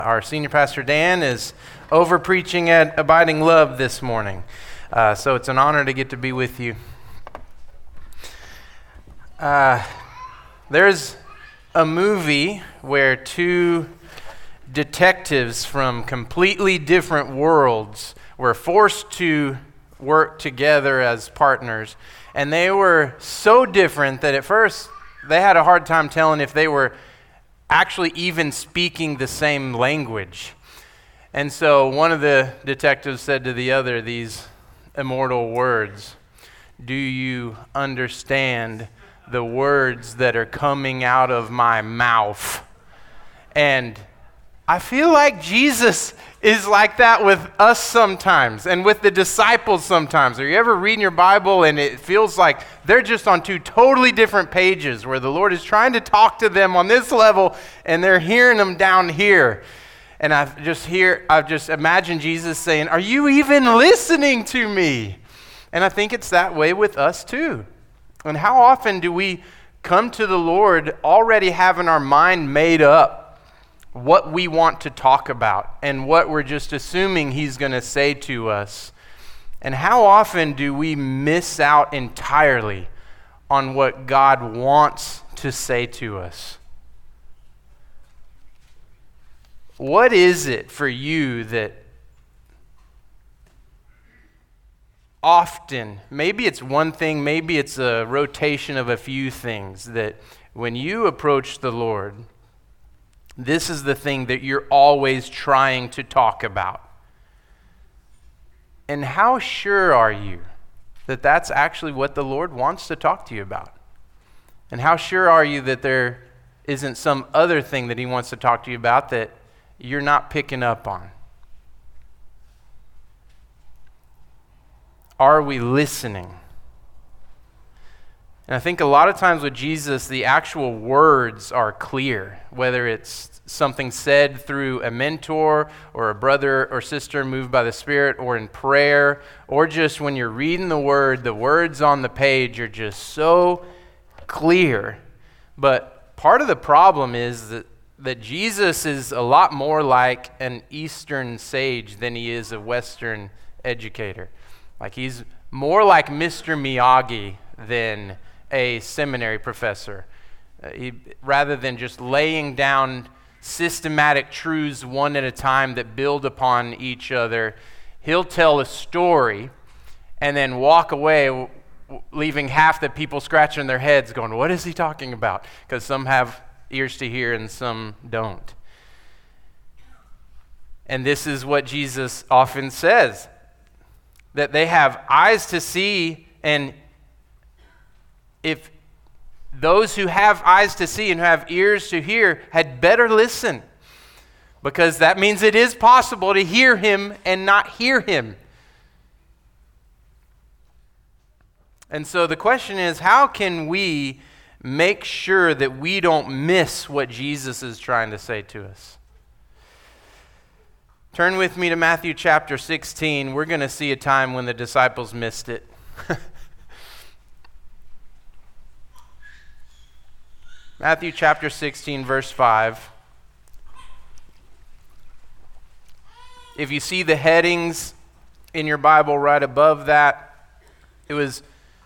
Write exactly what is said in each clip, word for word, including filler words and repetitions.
Our senior pastor, Dan, is over preaching at Abiding Love this morning. Uh, so it's an honor to get to be with you. Uh, there's a movie where two detectives from completely different worlds were forced to work together as partners. And they were so different that at first they had a hard time telling if they were actually even speaking the same language. And so one of the detectives said to the other these immortal words, "Do you understand the words that are coming out of my mouth?" And I feel like Jesus is like that with us sometimes and with the disciples sometimes. Are you ever reading your Bible and it feels like they're just on two totally different pages where the Lord is trying to talk to them on this level and they're hearing them down here? And I just hear, I just imagine Jesus saying, "Are you even listening to me?" And I think it's that way with us too. And how often do we come to the Lord already having our mind made up what we want to talk about and what we're just assuming he's going to say to us? And how often do we miss out entirely on what God wants to say to us? What is it for you that often, maybe it's one thing, maybe it's a rotation of a few things, that when you approach the Lord, this is the thing that you're always trying to talk about? And how sure are you that that's actually what the Lord wants to talk to you about? And how sure are you that there isn't some other thing that he wants to talk to you about that you're not picking up on? Are we listening? And I think a lot of times with Jesus, the actual words are clear, whether it's something said through a mentor or a brother or sister moved by the Spirit or in prayer, or just when you're reading the Word, the words on the page are just so clear. But part of the problem is that, that Jesus is a lot more like an Eastern sage than he is a Western educator. Like he's more like Mister Miyagi than a seminary professor. Uh, he, rather than just laying down systematic truths one at a time that build upon each other, he'll tell a story and then walk away, w- leaving half the people scratching their heads going, "What is he talking about?" Because some have ears to hear and some don't. And this is what Jesus often says, that they have eyes to see, and if those who have eyes to see and who have ears to hear had better listen, because that means it is possible to hear him and not hear him. And so the question is, how can we make sure that we don't miss what Jesus is trying to say to us? Turn with me to Matthew chapter sixteen. We're going to see a time when the disciples missed it. Matthew chapter sixteen, verse five. If you see the headings in your Bible right above that, it was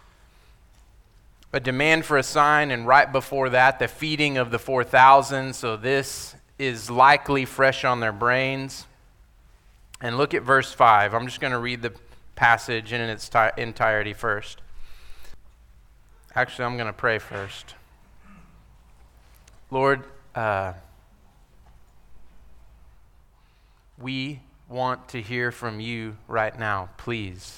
a demand for a sign, and right before that, the feeding of the four thousand. So this is likely fresh on their brains. And look at verse five. I'm just going to read the passage in its ti- entirety first. Actually, I'm going to pray first. Lord, uh, we want to hear from you right now, please.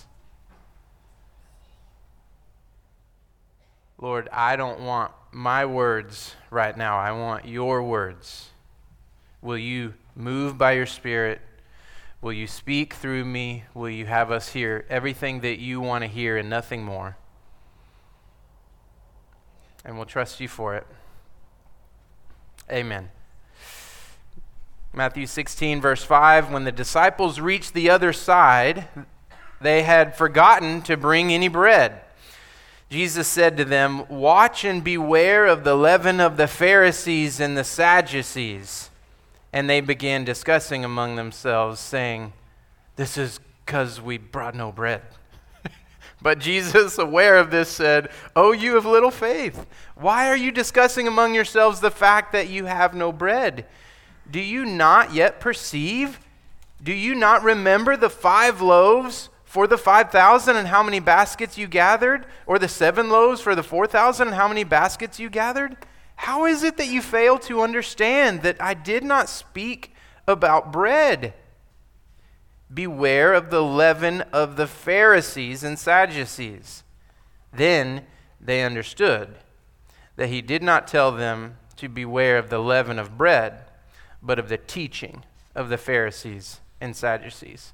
Lord, I don't want my words right now. I want your words. Will you move by your Spirit? Will you speak through me? Will you have us hear everything that you want to hear and nothing more? And we'll trust you for it. Amen. Matthew sixteen, verse five, when the disciples reached the other side, they had forgotten to bring any bread. Jesus said to them, "Watch and beware of the leaven of the Pharisees and the Sadducees." And they began discussing among themselves, saying, "This is because we brought no bread." But Jesus, aware of this, said, "Oh, you of little faith, why are you discussing among yourselves the fact that you have no bread? Do you not yet perceive? Do you not remember the five loaves for the five thousand and how many baskets you gathered? Or the seven loaves for the four thousand and how many baskets you gathered? How is it that you fail to understand that I did not speak about bread? Beware of the leaven of the Pharisees and Sadducees." Then they understood that he did not tell them to beware of the leaven of bread, but of the teaching of the Pharisees and Sadducees.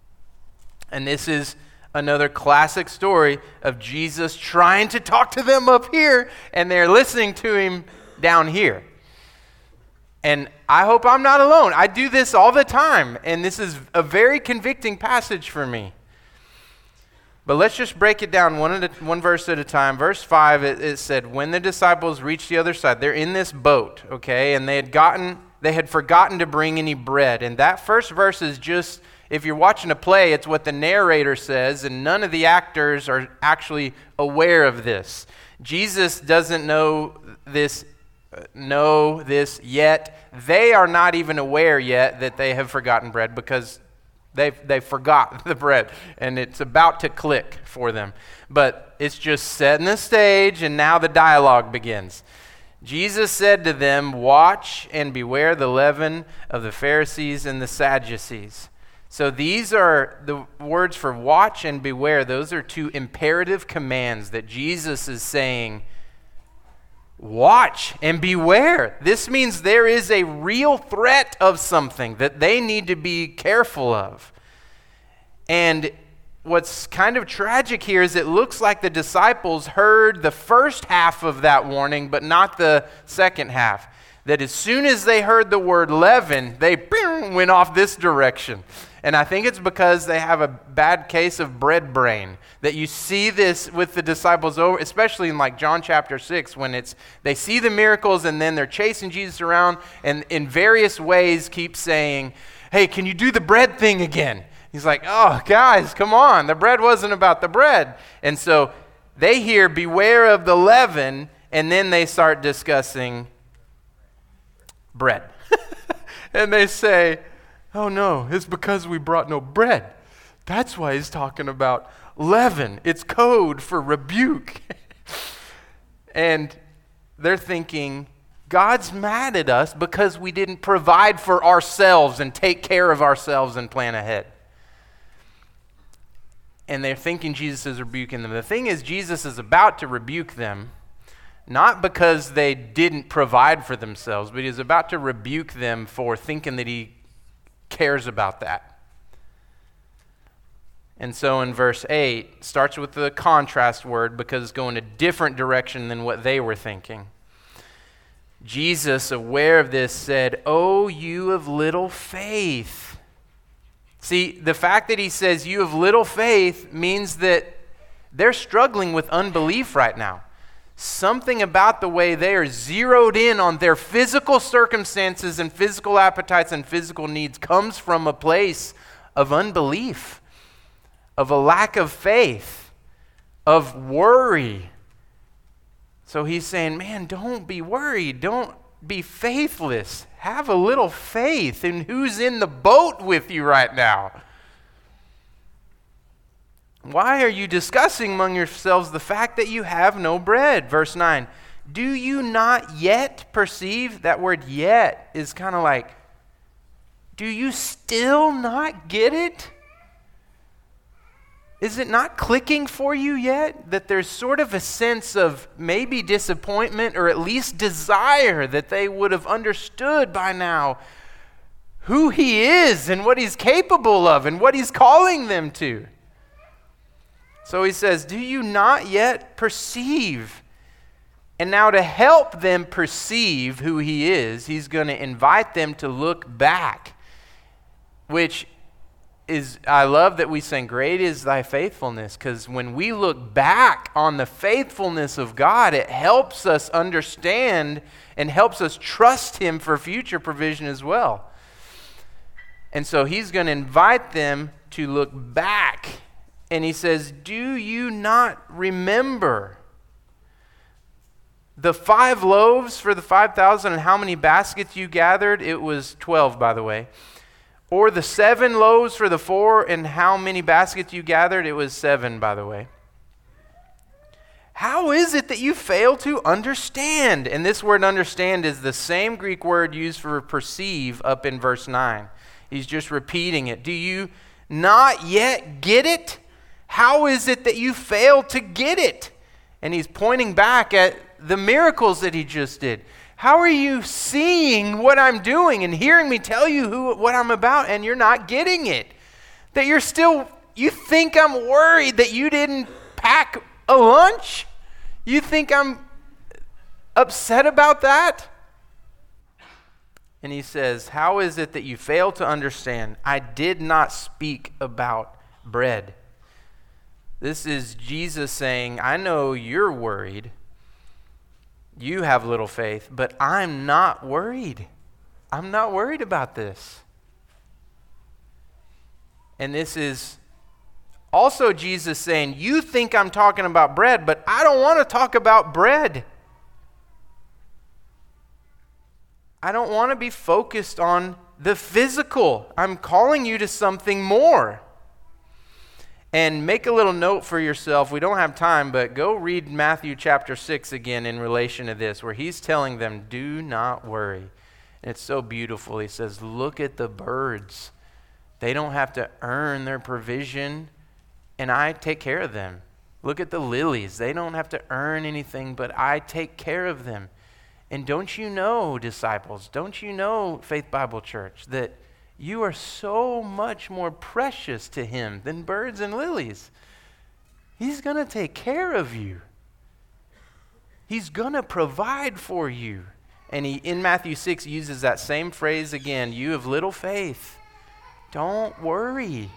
And this is another classic story of Jesus trying to talk to them up here, and they're listening to him down here. And I hope I'm not alone. I do this all the time, and this is a very convicting passage for me. But let's just break it down one, at a, one verse at a time. Verse five, it, it said, when the disciples reached the other side, they're in this boat, okay, and they had gotten, they had forgotten to bring any bread. And that first verse is just, if you're watching a play, it's what the narrator says, and none of the actors are actually aware of this. Jesus doesn't know this, know this yet. They are not even aware yet that they have forgotten bread, because they they forgot the bread, and it's about to click for them. But it's just setting the stage, and now the dialogue begins. Jesus said to them, "Watch and beware the leaven of the Pharisees and the Sadducees." So these are the words for watch and beware. Those are two imperative commands that Jesus is saying, watch and beware. This means there is a real threat of something that they need to be careful of. And what's kind of tragic here is it looks like the disciples heard the first half of that warning, but not the second half. That as soon as they heard the word leaven, they went off this direction. And I think it's because they have a bad case of bread brain. That you see this with the disciples, over, especially in like John chapter six, when it's they see the miracles and then they're chasing Jesus around and in various ways keep saying, "Hey, can you do the bread thing again?" He's like, "Oh, guys, come on. The bread wasn't about the bread." And so they hear, "Beware of the leaven," and then they start discussing bread. And they say, "Oh no, it's because we brought no bread. That's why he's talking about leaven. It's code for rebuke." And they're thinking, God's mad at us because we didn't provide for ourselves and take care of ourselves and plan ahead. And they're thinking Jesus is rebuking them. The thing is, Jesus is about to rebuke them, not because they didn't provide for themselves, but he's about to rebuke them for thinking that he cares about that. And so in verse eight, starts with the contrast word because it's going a different direction than what they were thinking. Jesus, aware of this, said, "Oh, you of little faith." See, the fact that he says you of little faith means that they're struggling with unbelief right now. Something about the way they are zeroed in on their physical circumstances and physical appetites and physical needs comes from a place of unbelief, of a lack of faith, of worry. So he's saying, man, don't be worried. Don't be faithless. Have a little faith in who's in the boat with you right now. Why are you discussing among yourselves the fact that you have no bread? Verse nine, do you not yet perceive? That word yet is kind of like, do you still not get it? Is it not clicking for you yet? That there's sort of a sense of maybe disappointment or at least desire that they would have understood by now who he is and what he's capable of and what he's calling them to. So he says, do you not yet perceive? And now to help them perceive who he is, he's going to invite them to look back, which is, I love that we sing, "Great is thy faithfulness," because when we look back on the faithfulness of God, it helps us understand and helps us trust him for future provision as well. And so he's going to invite them to look back. And he says, "Do you not remember the five loaves for the five thousand and how many baskets you gathered?" It was twelve, by the way. "Or the seven loaves for the four and how many baskets you gathered?" It was seven, by the way. "How is it that you fail to understand?" And this word "understand" is the same Greek word used for perceive up in verse nine. He's just repeating it. "Do you not yet get it? How is it that you fail to get it?" And he's pointing back at the miracles that he just did. How are you seeing what I'm doing and hearing me tell you who what I'm about, and you're not getting it? That you're still, you think I'm worried that you didn't pack a lunch? You think I'm upset about that? And he says, "How is it that you fail to understand? I did not speak about bread." This is Jesus saying, I know you're worried. You have little faith, but I'm not worried. I'm not worried about this. And this is also Jesus saying, you think I'm talking about bread, but I don't want to talk about bread. I don't want to be focused on the physical. I'm calling you to something more. And make a little note for yourself. We don't have time, but go read Matthew chapter six again in relation to this, where he's telling them, do not worry. And it's so beautiful. He says, look at the birds. They don't have to earn their provision, and I take care of them. Look at the lilies. They don't have to earn anything, but I take care of them. And don't you know, disciples, don't you know, Faith Bible Church, that you are so much more precious to him than birds and lilies? He's going to take care of you. He's going to provide for you. And he, in Matthew six, uses that same phrase again, you have little faith. Don't worry.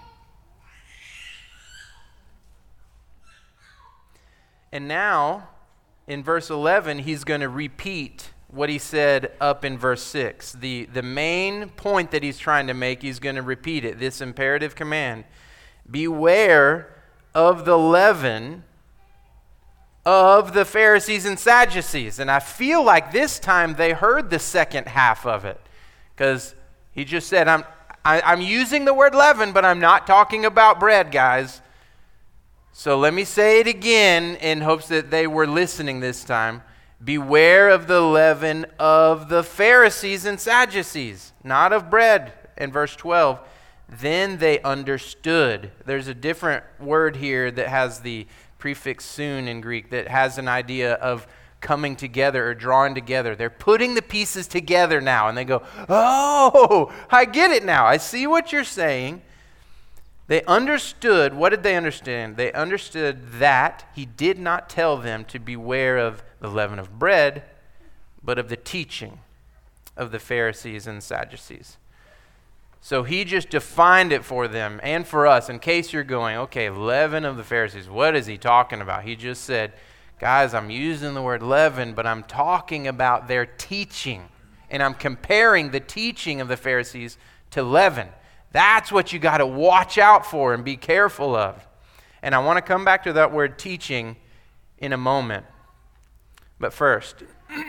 And now, in verse eleven, he's going to repeat what he said up in verse six. The, the main point that he's trying to make, he's going to repeat it, this imperative command. Beware of the leaven of the Pharisees and Sadducees. And I feel like this time they heard the second half of it, because he just said, I'm, I, I'm using the word leaven, but I'm not talking about bread, guys. So let me say it again in hopes that they were listening this time. Beware of the leaven of the Pharisees and Sadducees, not of bread. In verse twelve, then they understood. There's a different word here that has the prefix soon in Greek that has an idea of coming together or drawing together. They're putting the pieces together now, and they go, oh, I get it now. I see what you're saying. They understood. What did they understand? They understood that he did not tell them to beware of the leaven of bread, but of the teaching of the Pharisees and Sadducees. So he just defined it for them and for us, in case you're going, okay, leaven of the Pharisees, what is he talking about? He just said, guys, I'm using the word leaven, but I'm talking about their teaching, and I'm comparing the teaching of the Pharisees to leaven. That's what you got to watch out for and be careful of. And I want to come back to that word teaching in a moment. But first,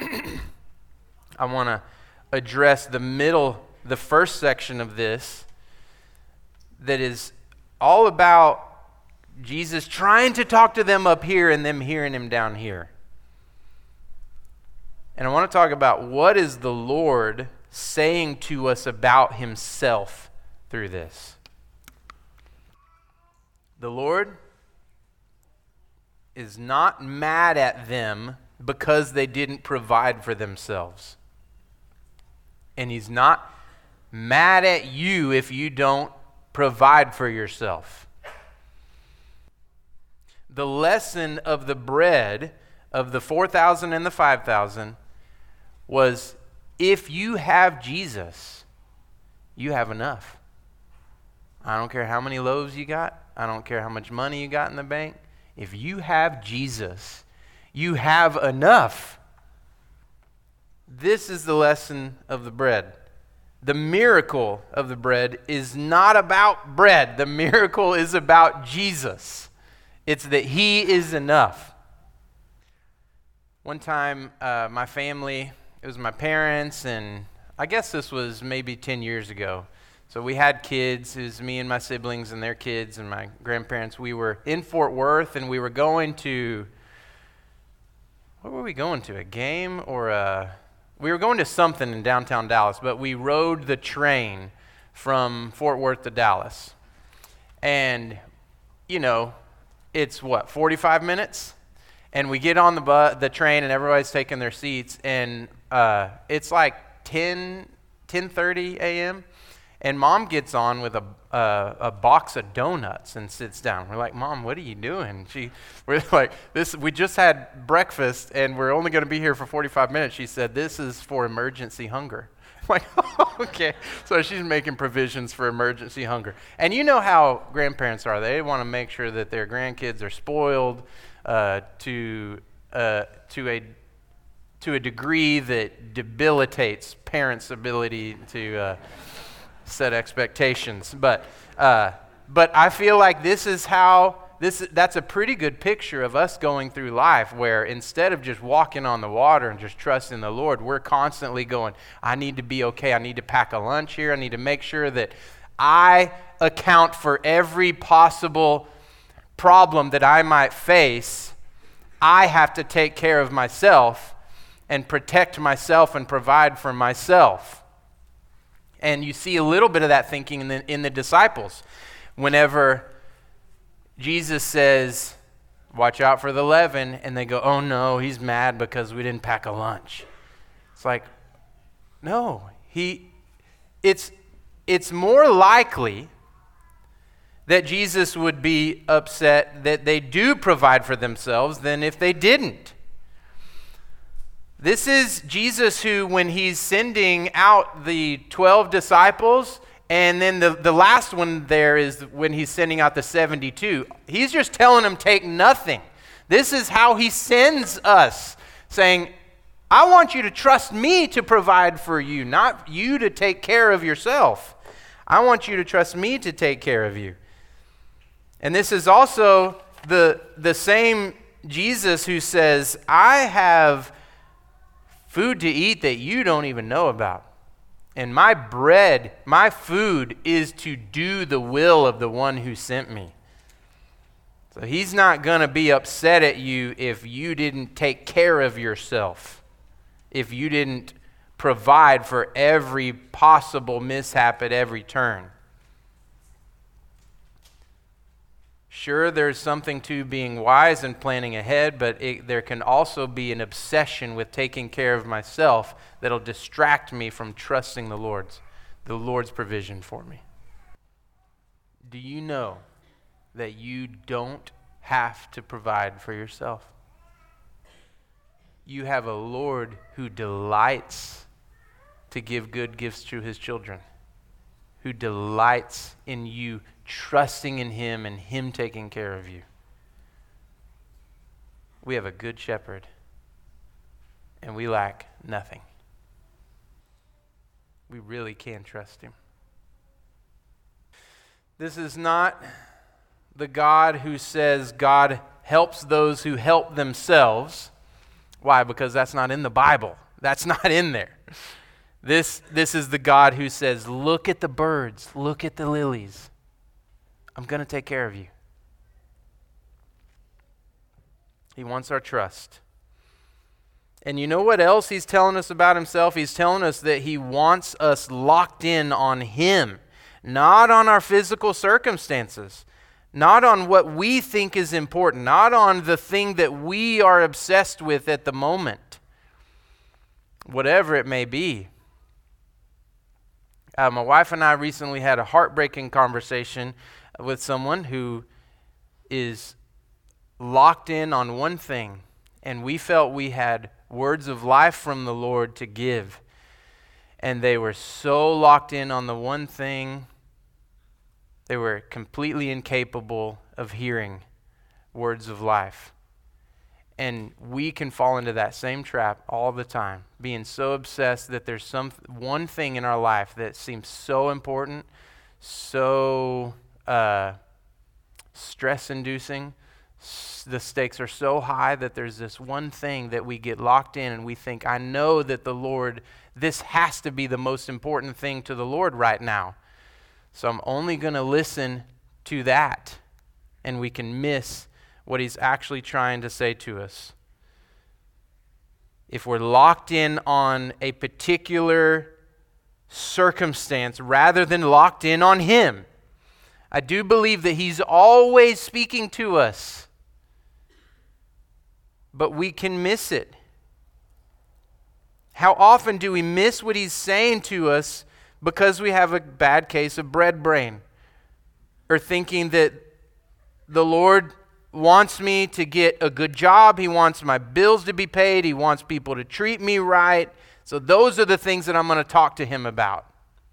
I want to address the middle, the first section of this that is all about Jesus trying to talk to them up here and them hearing him down here. And I want to talk about what is the Lord saying to us about himself through this. The Lord is not mad at them because they didn't provide for themselves. And he's not mad at you if you don't provide for yourself. The lesson of the bread of the four thousand and the five thousand was, if you have Jesus, you have enough. I don't care how many loaves you got. I don't care how much money you got in the bank. If you have Jesus, you have enough. This is the lesson of the bread. The miracle of the bread is not about bread. The miracle is about Jesus. It's that he is enough. One time, uh, my family, it was my parents, and I guess this was maybe ten years ago. So we had kids. It was me and my siblings and their kids and my grandparents. We were in Fort Worth, and we were going to, what were we going to, a game or a... We were going to something in downtown Dallas, but we rode the train from Fort Worth to Dallas. And, you know, it's what, forty-five minutes? And we get on the bu- the train and everybody's taking their seats, and uh, it's like ten, ten thirty a.m., and Mom gets on with a uh, a box of donuts and sits down. We're like, Mom, what are you doing? She, we're like, this. We just had breakfast and we're only going to be here for forty-five minutes. She said, this is for emergency hunger. I'm like, oh, okay. So she's making provisions for emergency hunger. And you know how grandparents are. They want to make sure that their grandkids are spoiled uh, to uh, to a to a degree that debilitates parents' ability to. Uh, set expectations, but uh, but I feel like this is how this that's a pretty good picture of us going through life, where instead of just walking on the water and just trusting the Lord, we're constantly going, I need to be okay, I need to pack a lunch here, I need to make sure that I account for every possible problem that I might face. I have to take care of myself and protect myself and provide for myself. And you see a little bit of that thinking in the, in the disciples. Whenever Jesus says, watch out for the leaven, and they go, oh no, he's mad because we didn't pack a lunch. It's like, no, he, it's, it's more likely that Jesus would be upset that they do provide for themselves than if they didn't. This is Jesus who, when he's sending out the twelve disciples, and then the, the last one there is when he's sending out the seventy-two, he's just telling them, take nothing. This is how he sends us, saying, I want you to trust me to provide for you, not you to take care of yourself. I want you to trust me to take care of you. And this is also the, the same Jesus who says, I have food to eat that you don't even know about. And my bread, my food is to do the will of the one who sent me. So he's not going to be upset at you if you didn't take care of yourself, if you didn't provide for every possible mishap at every turn. Sure, there's something to being wise and planning ahead, but it, there can also be an obsession with taking care of myself that'll distract me from trusting the Lord's, the Lord's provision for me. Do you know that you don't have to provide for yourself? You have a Lord who delights to give good gifts to his children, who delights in you trusting in him and him taking care of you. We have a good shepherd, and we lack nothing. We really can trust him. This is not the God who says God helps those who help themselves. Why? Because that's not in the Bible. That's not in there. This, this is the God who says, look at the birds, look at the lilies. I'm going to take care of you. He wants our trust. And you know what else he's telling us about himself? He's telling us that he wants us locked in on him, not on our physical circumstances, not on what we think is important, not on the thing that we are obsessed with at the moment, whatever it may be. Uh, my wife and I recently had a heartbreaking conversation with someone who is locked in on one thing, and we felt we had words of life from the Lord to give, and they were so locked in on the one thing They were completely incapable of hearing words of life. And we can fall into that same trap all the time, being so obsessed that there's some one thing in our life that seems so important, so uh, stress-inducing. S- the stakes are so high that there's this one thing that we get locked in and we think, I know that the Lord, this has to be the most important thing to the Lord right now. So I'm only going to listen to that. And we can miss what he's actually trying to say to us. If we're locked in on a particular circumstance rather than locked in on him, I do believe that he's always speaking to us, but we can miss it. How often do we miss what he's saying to us because we have a bad case of bread brain, or thinking that the Lord wants me to get a good job, he wants my bills to be paid, he wants people to treat me right. So those are the things that I'm going to talk to him about.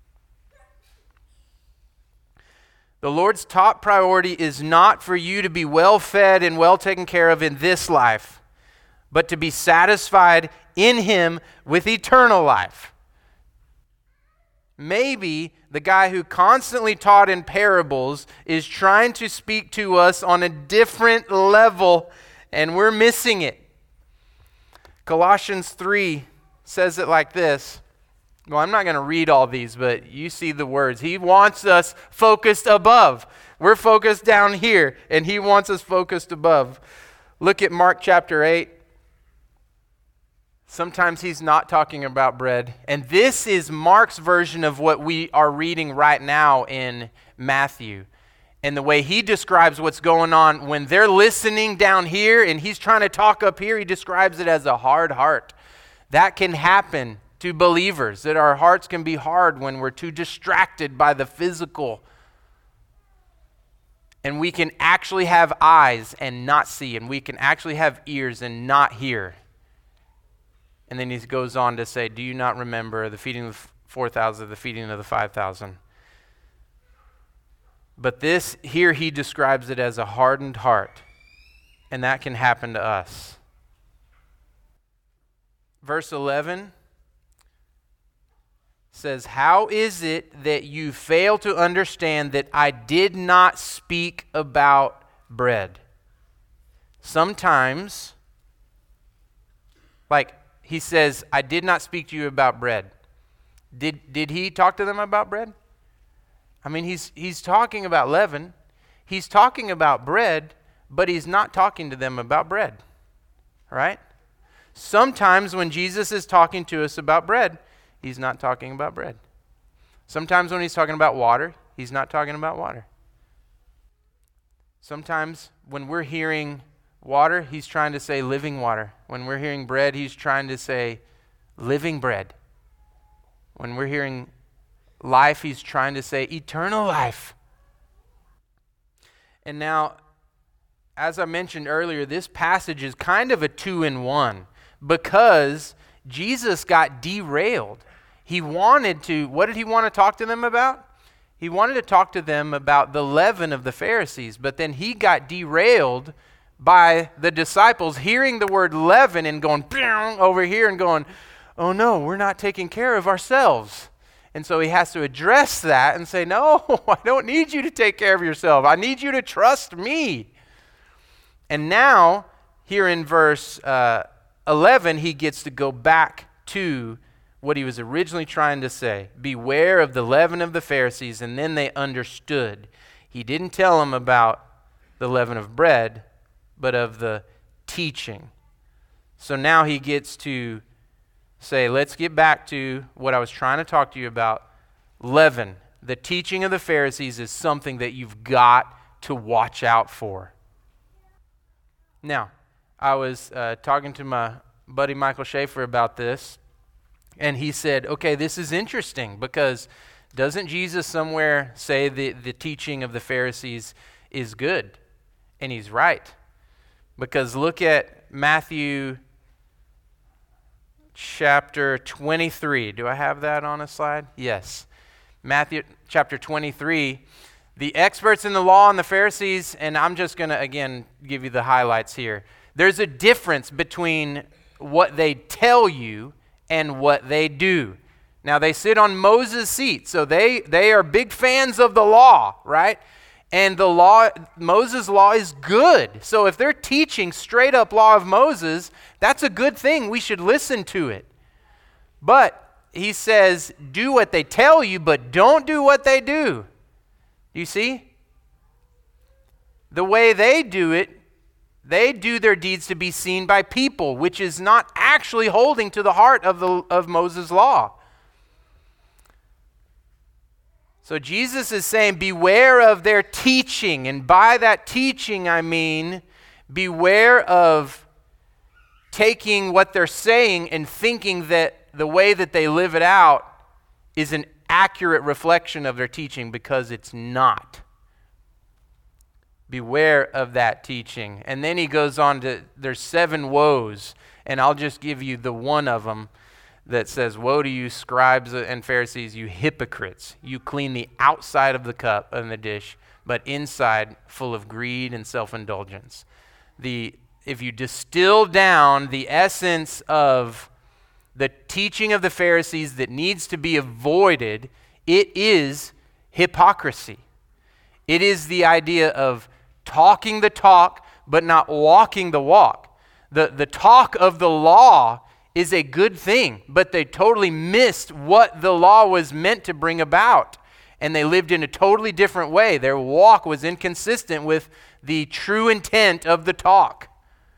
The Lord's top priority is not for you to be well fed and well taken care of in this life, but to be satisfied in him with eternal life. Maybe the guy who constantly taught in parables is trying to speak to us on a different level, and we're missing it. Colossians three says it like this. Well, I'm not going to read all these, but you see the words. He wants us focused above. We're focused down here, and he wants us focused above. Look at Mark chapter eight. Sometimes he's not talking about bread. And this is Mark's version of what we are reading right now in Matthew. And the way he describes what's going on when they're listening down here and he's trying to talk up here, he describes it as a hard heart. That can happen to believers, that our hearts can be hard when we're too distracted by the physical. And we can actually have eyes and not see, and we can actually have ears and not hear. And then he goes on to say, do you not remember the feeding of the four thousand, the feeding of the five thousand? But this, here he describes it as a hardened heart. And that can happen to us. Verse eleven says, how is it that you fail to understand that I did not speak about bread? Sometimes, like, he says, I did not speak to you about bread. Did did he talk to them about bread? I mean, he's he's talking about leaven. He's talking about bread, but he's not talking to them about bread. Right? Sometimes when Jesus is talking to us about bread, he's not talking about bread. Sometimes when he's talking about water, he's not talking about water. Sometimes when we're hearing water, he's trying to say living water. When we're hearing bread, he's trying to say living bread. When we're hearing life, he's trying to say eternal life. And now, as I mentioned earlier, this passage is kind of a two-in-one because Jesus got derailed. He wanted to, what did he want to talk to them about? He wanted to talk to them about the leaven of the Pharisees, but then he got derailed by the disciples hearing the word leaven and going over here and going, oh no, we're not taking care of ourselves. And so he has to address that and say, no, I don't need you to take care of yourself. I need you to trust me. And now, here in verse uh, eleven, he gets to go back to what he was originally trying to say. Beware of the leaven of the Pharisees, and then they understood. He didn't tell them about the leaven of bread, but of the teaching. So now he gets to say, let's get back to what I was trying to talk to you about. Leaven, the teaching of the Pharisees, is something that you've got to watch out for. Now, I was uh, talking to my buddy Michael Schaefer about this, and he said, okay, this is interesting because doesn't Jesus somewhere say the, the teaching of the Pharisees is good? And he's right. Because look at Matthew chapter twenty-three. Do I have that on a slide? Yes. Matthew chapter twenty-three, The experts in the law and the Pharisees, and I'm just going to, again, give you the highlights here. There's a difference between what they tell you and what they do. Now, they sit on Moses' seat, so they, they are big fans of the law, right? And the law, Moses' law is good. So if they're teaching straight up law of Moses, that's a good thing. We should listen to it. But he says, do what they tell you, but don't do what they do. You see? The way they do it, they do their deeds to be seen by people, which is not actually holding to the heart of the of Moses' law. So Jesus is saying, beware of their teaching. And by that teaching, I mean, beware of taking what they're saying and thinking that the way that they live it out is an accurate reflection of their teaching, because it's not. Beware of that teaching. And then he goes on to, there's seven woes, and I'll just give you the one of them that says, woe to you, scribes and Pharisees, you hypocrites. You clean the outside of the cup and the dish, but inside full of greed and self-indulgence. The, if you distill down the essence of the teaching of the Pharisees that needs to be avoided, it is hypocrisy. It is the idea of talking the talk, but not walking the walk. The, the talk of the law is a good thing, but they totally missed what the law was meant to bring about. And they lived in a totally different way. Their walk was inconsistent with the true intent of the talk.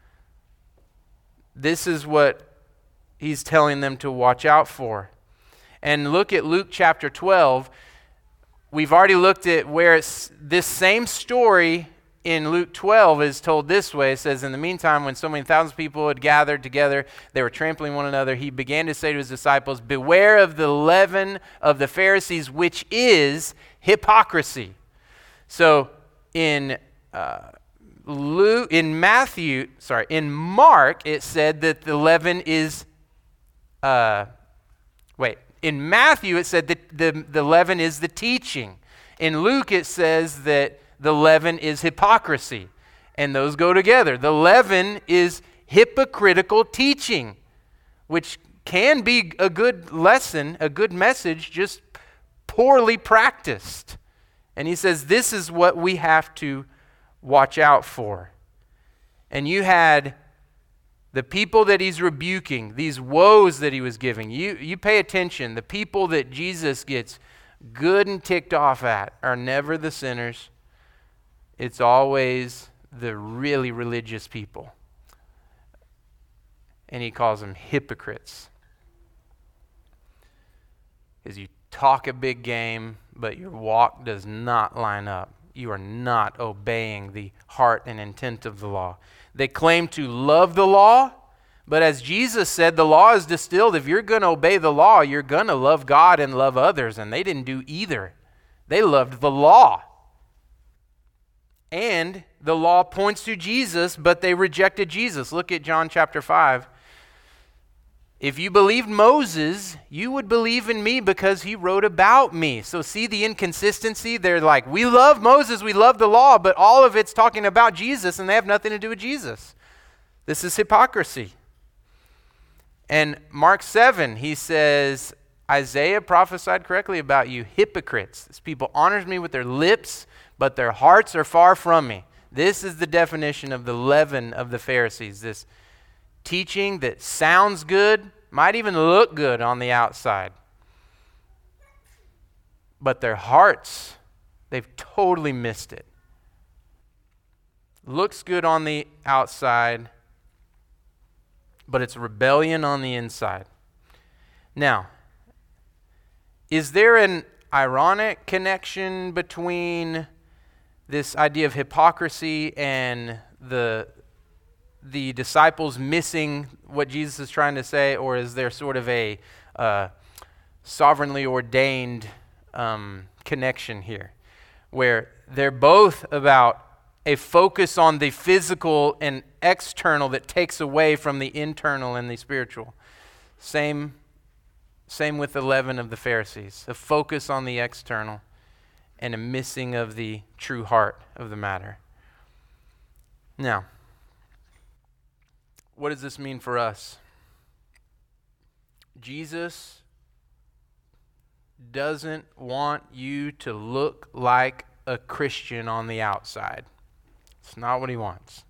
This is what he's telling them to watch out for. And look at Luke chapter twelve. We've already looked at where it's, this same story in Luke twelve is told this way. It says, in the meantime, when so many thousands of people had gathered together, they were trampling one another. He began to say to his disciples, beware of the leaven of the Pharisees, which is hypocrisy. So in uh, Luke, in Matthew, sorry, in Mark, it said that the leaven is, uh, wait, in Matthew, it said that the, the leaven is the teaching. In Luke, it says that the leaven is hypocrisy. And those go together. The leaven is hypocritical teaching, which can be a good lesson, a good message, just poorly practiced. And he says this is what we have to watch out for. And you had the people that he's rebuking, these woes that he was giving. You, you pay attention. The people that Jesus gets good and ticked off at are never the sinners. It's always the really religious people. And he calls them hypocrites. Because you talk a big game, but your walk does not line up. You are not obeying the heart and intent of the law. They claim to love the law, but as Jesus said, the law is distilled. If you're going to obey the law, you're going to love God and love others. And they didn't do either. They loved the law. And the law points to Jesus, but they rejected Jesus. Look at John chapter five. If you believed Moses, you would believe in me because he wrote about me. So see the inconsistency? They're like, we love Moses, we love the law, but all of it's talking about Jesus, and they have nothing to do with Jesus. This is hypocrisy. And Mark seven, he says, Isaiah prophesied correctly about you, hypocrites. This people honors me with their lips, but their hearts are far from me. This is the definition of the leaven of the Pharisees. This teaching that sounds good, might even look good on the outside. But their hearts, they've totally missed it. Looks good on the outside, but it's rebellion on the inside. Now, is there an ironic connection between this idea of hypocrisy and the the disciples missing what Jesus is trying to say, or is there sort of a uh, sovereignly ordained um, connection here, where they're both about a focus on the physical and external that takes away from the internal and the spiritual? Same, same with the leaven of the Pharisees, a focus on the external and a missing of the true heart of the matter. Now, what does this mean for us? Jesus doesn't want you to look like a Christian on the outside. It's not what he wants.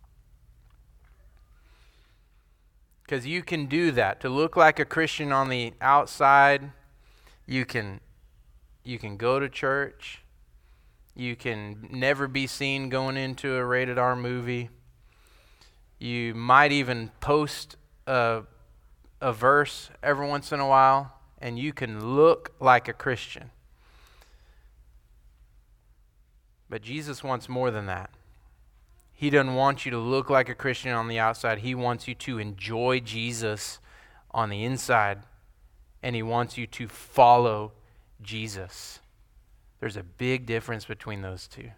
Because you can do that. To look like a Christian on the outside, you can you can go to church. You can never be seen going into a rated R movie. You might even post a, a verse every once in a while, and you can look like a Christian. But Jesus wants more than that. He doesn't want you to look like a Christian on the outside. He wants you to enjoy Jesus on the inside, and he wants you to follow Jesus. There's a big difference between those two.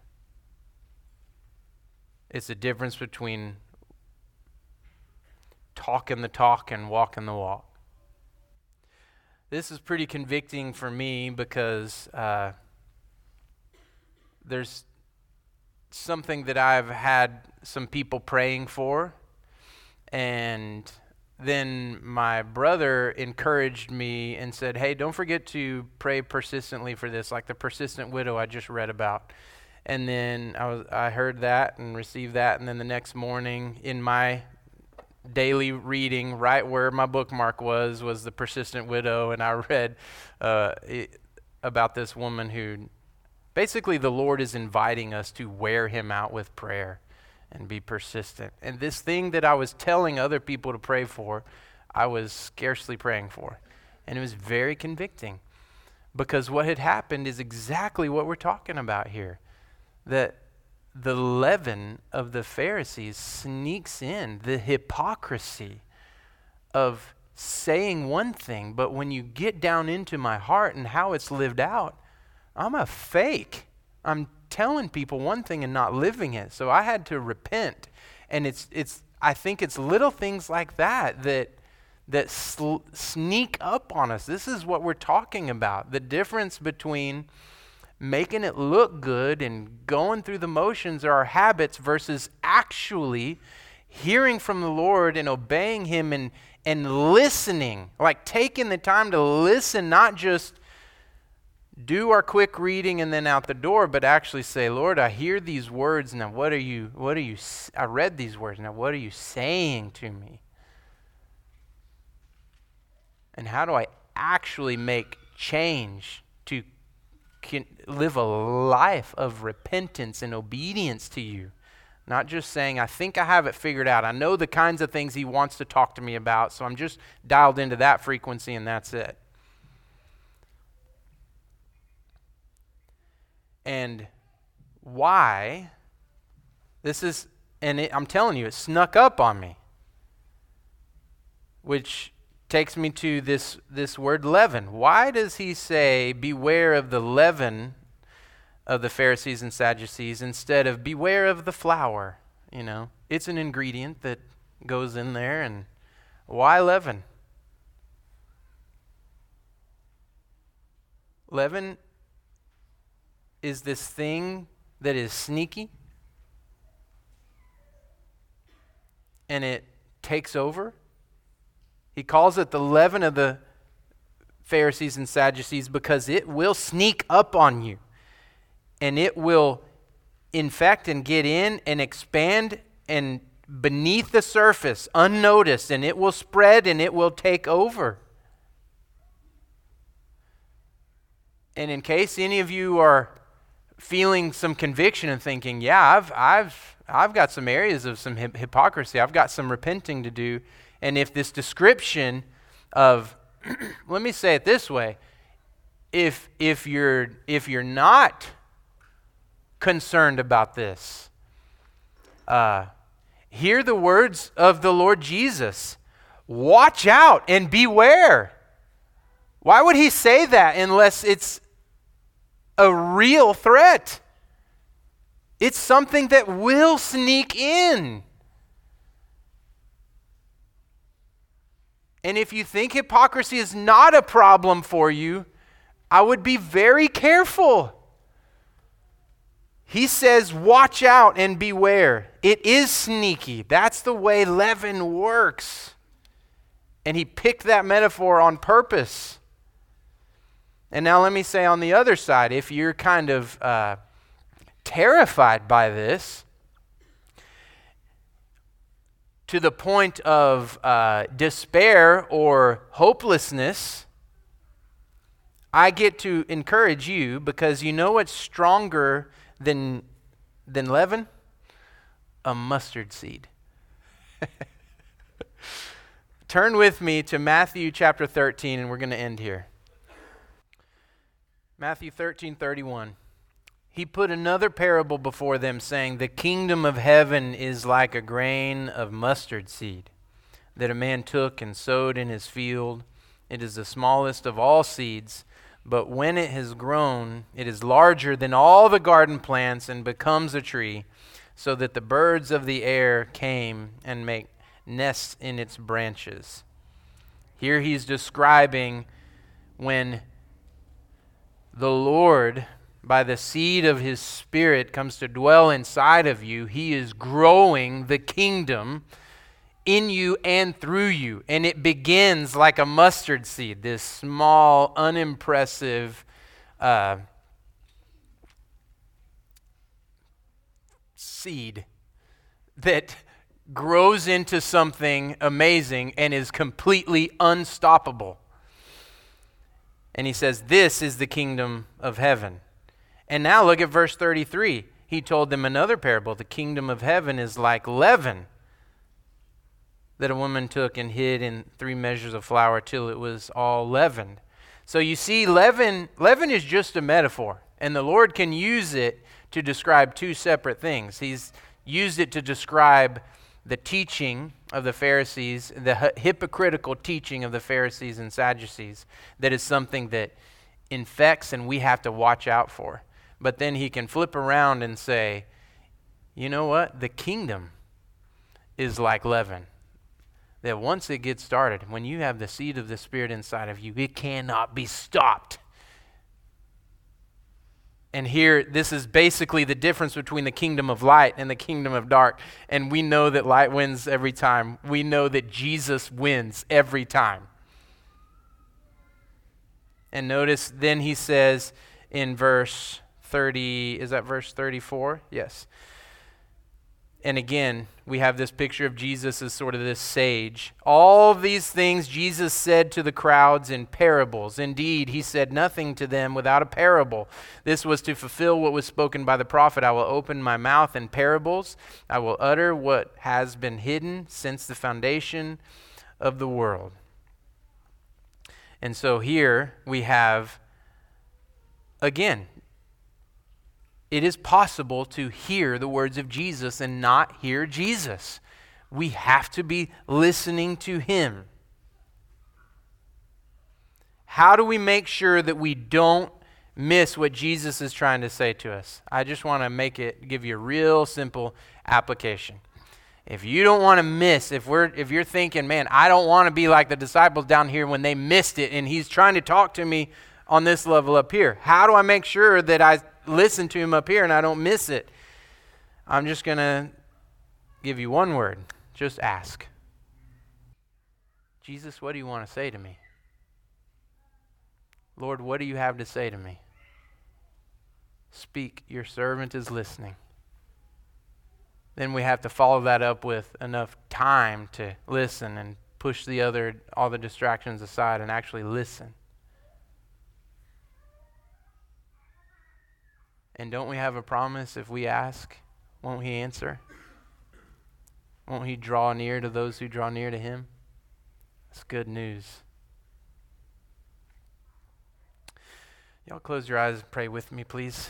It's the difference between talking the talk and walking the walk. This is pretty convicting for me because uh, there's something that I've had some people praying for, and then my brother encouraged me and said, hey, don't forget to pray persistently for this, like the persistent widow I just read about. And then I was I heard that and received that, and then the next morning in my daily reading, right where my bookmark was, was the persistent widow, and I read uh, it, about this woman who, basically the Lord is inviting us to wear him out with prayer and be persistent. And this thing that I was telling other people to pray for, I was scarcely praying for. And it was very convicting, because what had happened is exactly what we're talking about here. That the leaven of the Pharisees sneaks in, the hypocrisy of saying one thing, but when you get down into my heart and how it's lived out, I'm a fake. I'm telling people one thing and not living it. So I had to repent. And it's it's I think it's little things like that that that sl- sneak up on us. This is what we're talking about. The difference between making it look good and going through the motions or our habits versus actually hearing from the Lord and obeying him and and listening, like taking the time to listen, not just do our quick reading and then out the door, but actually say, Lord, I hear these words. Now, what are you, what are you, I read these words. Now, what are you saying to me? And how do I actually make change to can live a life of repentance and obedience to you? Not just saying, I think I have it figured out. I know the kinds of things he wants to talk to me about, so I'm just dialed into that frequency and that's it. And why? This is, and it, I'm telling you, it snuck up on me. Which takes me to this, this word leaven. Why does he say, beware of the leaven of the Pharisees and Sadducees instead of beware of the flour? You know, it's an ingredient that goes in there, and why leaven? Leaven is this thing that is sneaky, and it takes over. He calls it the leaven of the Pharisees and Sadducees because it will sneak up on you, and it will infect and get in and expand and beneath the surface unnoticed, and it will spread and it will take over. And in case any of you are feeling some conviction and thinking, yeah, I've I've I've got some areas of some hip- hypocrisy. I've got some repenting to do. And if this description of, let me say it this way, if if you're if you're not concerned about this, uh, hear the words of the Lord Jesus. Watch out and beware. Why would he say that unless it's a real threat? It's something that will sneak in. And if you think hypocrisy is not a problem for you, I would be very careful. He says, watch out and beware. It is sneaky. That's the way leaven works. And he picked that metaphor on purpose. And now let me say on the other side, if you're kind of uh, terrified by this, to the point of uh, despair or hopelessness, I get to encourage you, because you know what's stronger than, than leaven? A mustard seed. Turn with me to Matthew chapter thirteen, and we're going to end here. Matthew thirteen thirty-one. He put another parable before them, saying, the kingdom of heaven is like a grain of mustard seed that a man took and sowed in his field. It is the smallest of all seeds, but when it has grown, it is larger than all the garden plants and becomes a tree, so that the birds of the air came and make nests in its branches. Here he's describing when the Lord, by the seed of his Spirit, comes to dwell inside of you. He is growing the kingdom in you and through you. And it begins like a mustard seed, this small, unimpressive uh, seed that grows into something amazing and is completely unstoppable. And he says, this is the kingdom of heaven. And now look at verse thirty-three. He told them another parable. The kingdom of heaven is like leaven that a woman took and hid in three measures of flour till it was all leavened. So you see, leaven, leaven is just a metaphor. And the Lord can use it to describe two separate things. He's used it to describe the teaching of the Pharisees, the hi- hypocritical teaching of the Pharisees and Sadducees, that is something that infects and we have to watch out for. But then he can flip around and say, you know what? The kingdom is like leaven. That once it gets started, when you have the seed of the Spirit inside of you, it cannot be stopped. And here, this is basically the difference between the kingdom of light and the kingdom of dark. And we know that light wins every time. We know that Jesus wins every time. And notice then he says in verse thirty, is that verse thirty-four? Yes. And again, we have this picture of Jesus as sort of this sage. All these things Jesus said to the crowds in parables. Indeed, he said nothing to them without a parable. This was to fulfill what was spoken by the prophet. I will open my mouth in parables. I will utter what has been hidden since the foundation of the world. And so here we have, again, it is possible to hear the words of Jesus and not hear Jesus. We have to be listening to him. How do we make sure that we don't miss what Jesus is trying to say to us? I just want to make it, give you a real simple application. If you don't want to miss, if we're, if you're thinking, man, I don't want to be like the disciples down here when they missed it and he's trying to talk to me on this level up here. How do I make sure that I listen to him up here and I don't miss it? I'm just going to give you one word. Just ask. Jesus, what do you want to say to me? Lord, what do you have to say to me? Speak, your servant is listening. Then we have to follow that up with enough time to listen and push the other, all the distractions aside and actually listen. And don't we have a promise? If we ask, won't he answer? Won't he draw near to those who draw near to him? That's good news. Y'all close your eyes and pray with me, please.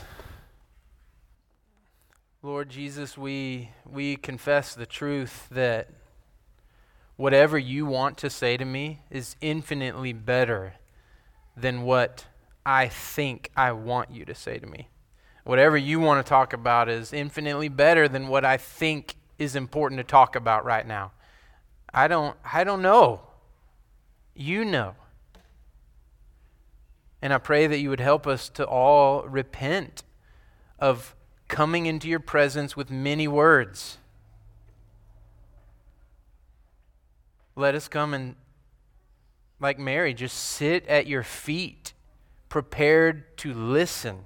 Lord Jesus, we we confess the truth that whatever you want to say to me is infinitely better than what I think I want you to say to me. Whatever you want to talk about is infinitely better than what I think is important to talk about right now. I don't I don't know. You know. And I pray that you would help us to all repent of coming into your presence with many words. Let us come and, like Mary, just sit at your feet, prepared to listen.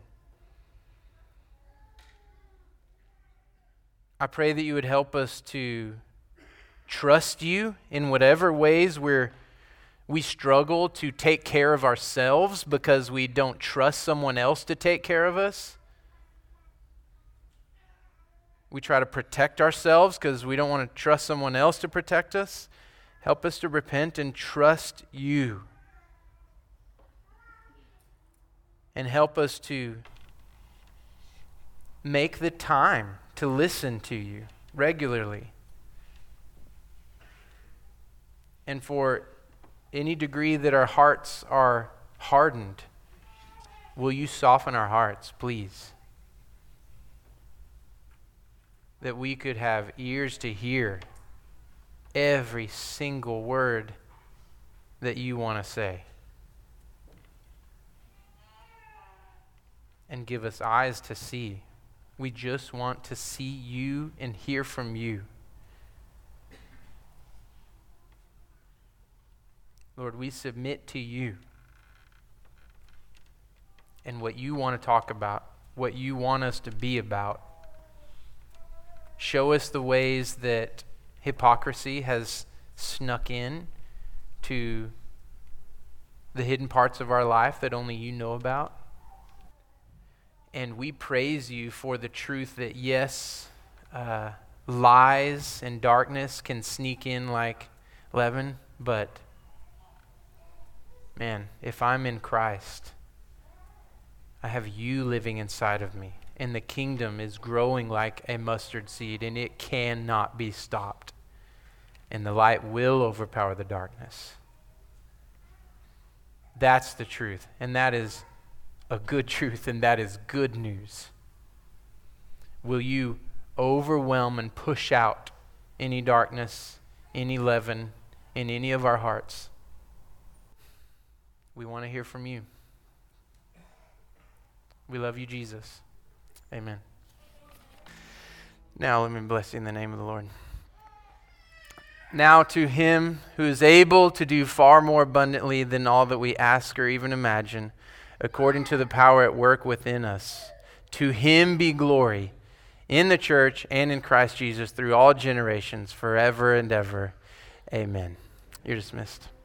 I pray that you would help us to trust you in whatever ways we're, we struggle to take care of ourselves because we don't trust someone else to take care of us. We try to protect ourselves because we don't want to trust someone else to protect us. Help us to repent and trust you. And help us to make the time to listen to you regularly. And for any degree that our hearts are hardened, will you soften our hearts, please? That we could have ears to hear every single word that you want to say. And give us eyes to see. We just want to see you and hear from you. Lord, we submit to you and what you want to talk about, what you want us to be about. Show us the ways that hypocrisy has snuck in to the hidden parts of our life that only you know about. And we praise you for the truth that, yes, uh, lies and darkness can sneak in like leaven, but man, if I'm in Christ, I have you living inside of me, and the kingdom is growing like a mustard seed, and it cannot be stopped. And the light will overpower the darkness. That's the truth, and that is a good truth, and that is good news. Will you overwhelm and push out any darkness, any leaven in any of our hearts? We want to hear from you. We love you, Jesus. Amen. Now let me bless you in the name of the Lord. Now to him who is able to do far more abundantly than all that we ask or even imagine, according to the power at work within us, to him be glory in the church and in Christ Jesus through all generations, forever and ever. Amen. You're dismissed.